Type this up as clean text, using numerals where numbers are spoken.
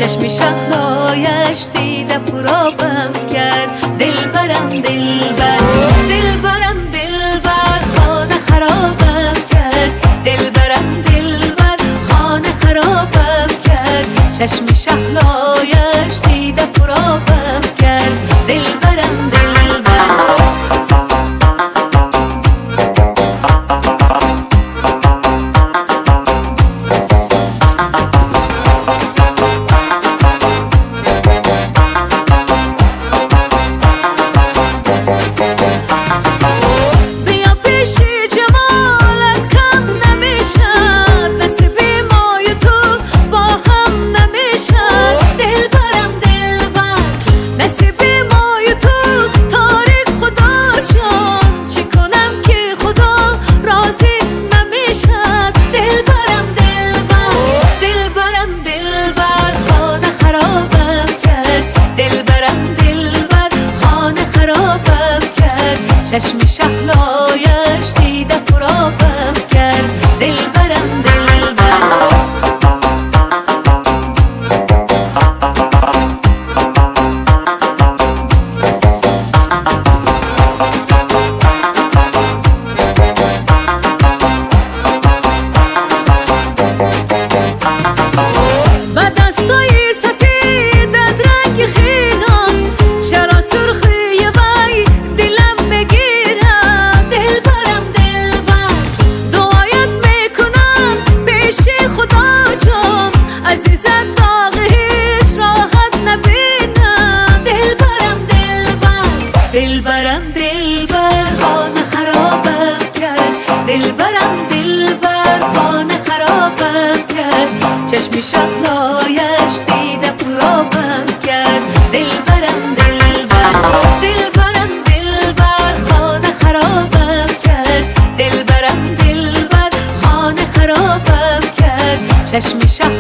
چشمی شهلایش دیده پرابم کرد. دلبرم دلبر، دلبرم دلبر، خانه خرابم کرد. دلبرم دلبر، خانه خرابم کرد. چشمی شهلایش دیده پرابم کرد. دلبرم دلبر. چشمی شهلایش دیده پرابم کرد. دلبرم دلبر. و دستای سفیدت رنگ خیلان، چرا سرخی وی دلم بگیره. دلبرم دلبر، دعایت میکنم پیش خدا جان، عزیزت باقی هیچ راحت نبینه. دلبرم دلبر، دلبرم دلبر، خانه خرابم کرد. دلبرم دلبر، خانه خرابم کرد. چشمی شهلایش دیده پرابم کرد. دلبرم دلبر، دلبرم دلبر، خانه خرابم کرد. دلبرم دلبر، خانه خرابم کرد. چشمی